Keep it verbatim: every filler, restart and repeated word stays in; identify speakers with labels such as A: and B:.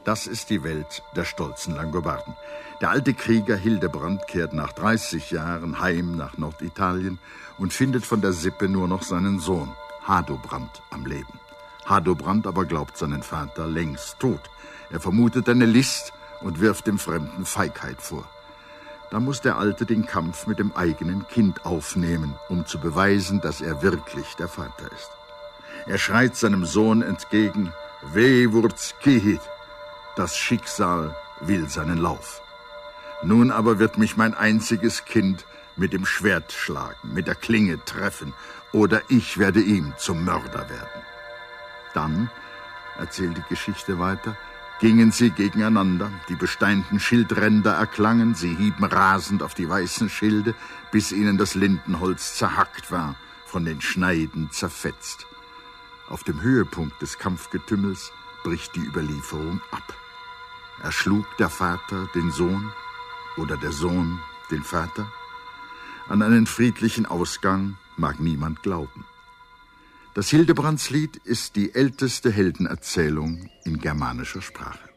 A: Das ist die Welt der stolzen Langobarden. Der alte Krieger Hildebrand kehrt nach dreißig Jahren heim nach Norditalien und findet von der Sippe nur noch seinen Sohn, Hadobrand, am Leben. Hadobrand aber glaubt seinen Vater längst tot. Er vermutet eine List und wirft dem Fremden Feigheit vor. Da muss der Alte den Kampf mit dem eigenen Kind aufnehmen, um zu beweisen, dass er wirklich der Vater ist. Er schreit seinem Sohn entgegen, Weh wurz kihit, das Schicksal will seinen Lauf. Nun aber wird mich mein einziges Kind mit dem Schwert schlagen, mit der Klinge treffen, oder ich werde ihm zum Mörder werden. Dann, erzählt die Geschichte weiter, gingen sie gegeneinander, die besteinten Schildränder erklangen, sie hieben rasend auf die weißen Schilde, bis ihnen das Lindenholz zerhackt war, von den Schneiden zerfetzt. Auf dem Höhepunkt des Kampfgetümmels bricht die Überlieferung ab. Erschlug der Vater den Sohn oder der Sohn den Vater? An einen friedlichen Ausgang mag niemand glauben. Das Hildebrandslied ist die älteste Heldenerzählung in germanischer Sprache.